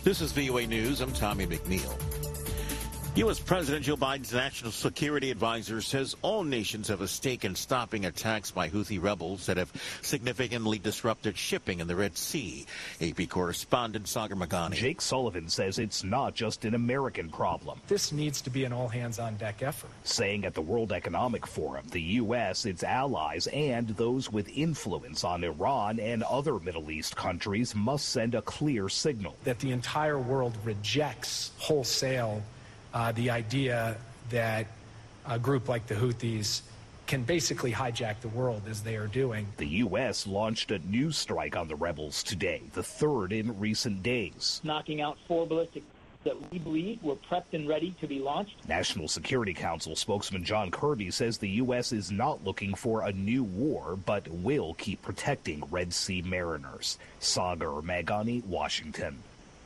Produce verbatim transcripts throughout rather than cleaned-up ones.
This is V O A News. I'm Tommy McNeil. U S. President Joe Biden's national security advisor says all nations have a stake in stopping attacks by Houthi rebels that have significantly disrupted shipping in the Red Sea. A P correspondent Sagar Magani. Jake Sullivan says it's not just an American problem. This needs to be an all-hands-on-deck effort. Saying at the World Economic Forum, the U S, its allies, and those with influence on Iran and other Middle East countries must send a clear signal. That the entire world rejects wholesale Uh, the idea that a group like the Houthis can basically hijack the world as they are doing. The U S launched a new strike on the rebels today, the third in recent days. Knocking out four ballistic that we believe were prepped and ready to be launched. National Security Council spokesman John Kirby says the U S is not looking for a new war, but will keep protecting Red Sea mariners. Sagar Magani, Washington.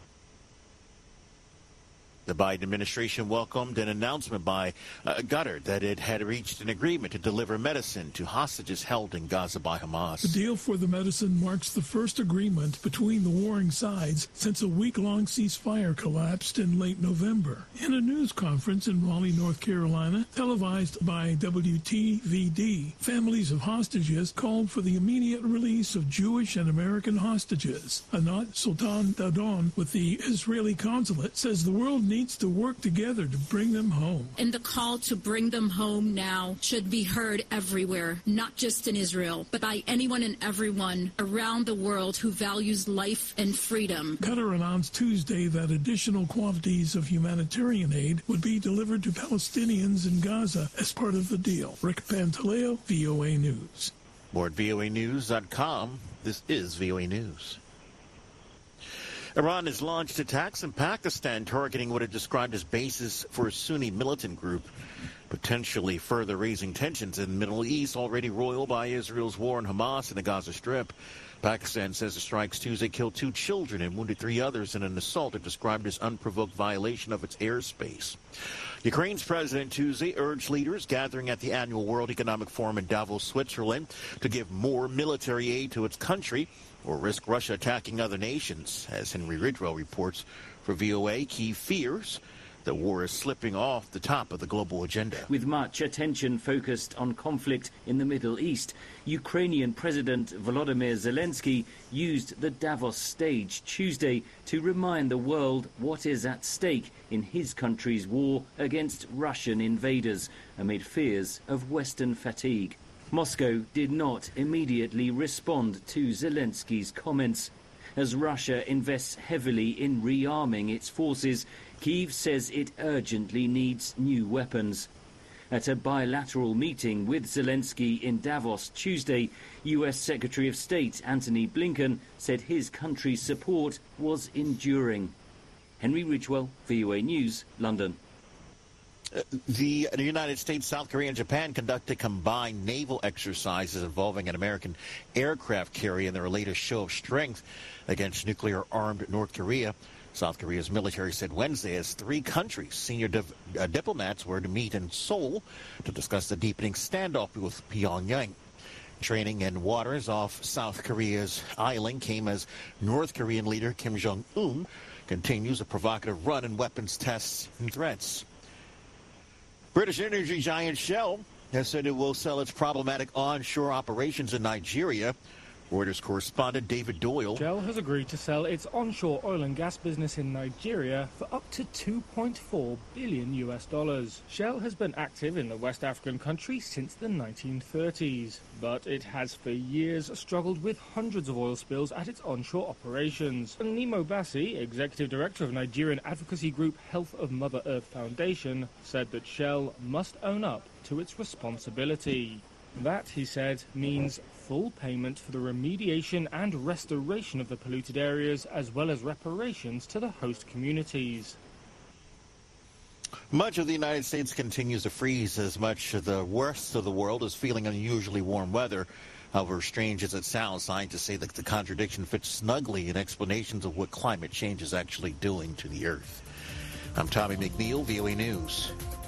The Biden administration welcomed an announcement by uh, Qatar that it had reached an agreement to deliver medicine to hostages held in Gaza by Hamas. The deal for the medicine marks the first agreement between the warring sides since a week-long ceasefire collapsed in late November. In a news conference in Raleigh, North Carolina, televised by W T V D, families of hostages called for the immediate release of Jewish and American hostages. Anat Sultan Dadon with the Israeli consulate says the world needs to work together to bring them home. And the call to bring them home now should be heard everywhere, not just in Israel, but by anyone and everyone around the world who values life and freedom. Qatar announced Tuesday that additional quantities of humanitarian aid would be delivered to Palestinians in Gaza as part of the deal. Rick Pantaleo, V O A News. More at V O A news dot com. This is V O A News. Iran has launched attacks in Pakistan targeting what it described as bases for a Sunni militant group, potentially further raising tensions in the Middle East, already roiled by Israel's war on Hamas in the Gaza Strip. Pakistan says the strikes Tuesday killed two children and wounded three others in an assault it described as unprovoked violation of its airspace. Ukraine's president Tuesday urged leaders gathering at the annual World Economic Forum in Davos, Switzerland, to give more military aid to its country or risk Russia attacking other nations. As Henry Ridgwell reports for V O A, Kyiv fears the war is slipping off the top of the global agenda. With much attention focused on conflict in the Middle East, Ukrainian President Volodymyr Zelensky used the Davos stage Tuesday to remind the world what is at stake in his country's war against Russian invaders amid fears of Western fatigue. Moscow did not immediately respond to Zelensky's comments. As Russia invests heavily in rearming its forces, Kyiv says it urgently needs new weapons. At a bilateral meeting with Zelensky in Davos Tuesday, U S Secretary of State Antony Blinken said his country's support was enduring. Henry Ridgwell, V O A News, London. Uh, the, the United States, South Korea, and Japan conducted combined naval exercises involving an American aircraft carrier in their latest show of strength against nuclear-armed North Korea. South Korea's military said Wednesday as three countries' senior div- uh, diplomats were to meet in Seoul to discuss the deepening standoff with Pyongyang. Training in waters off South Korea's island came as North Korean leader Kim Jong-un continues a provocative run in weapons tests and threats. British energy giant Shell has said it will sell its problematic onshore operations in Nigeria. Reuters correspondent David Doyle. Shell has agreed to sell its onshore oil and gas business in Nigeria for up to two point four billion U S dollars. Shell has been active in the West African country since the nineteen thirties, but it has for years struggled with hundreds of oil spills at its onshore operations. Nemo Bassi, executive director of Nigerian advocacy group Health of Mother Earth Foundation, said that Shell must own up to its responsibility. That, he said, means full payment for the remediation and restoration of the polluted areas, as well as reparations to the host communities. Much of the United States continues to freeze as much of the rest of the world is feeling unusually warm weather. However strange as it sounds, scientists say that the contradiction fits snugly in explanations of what climate change is actually doing to the Earth. I'm Tommy McNeil, V O A News.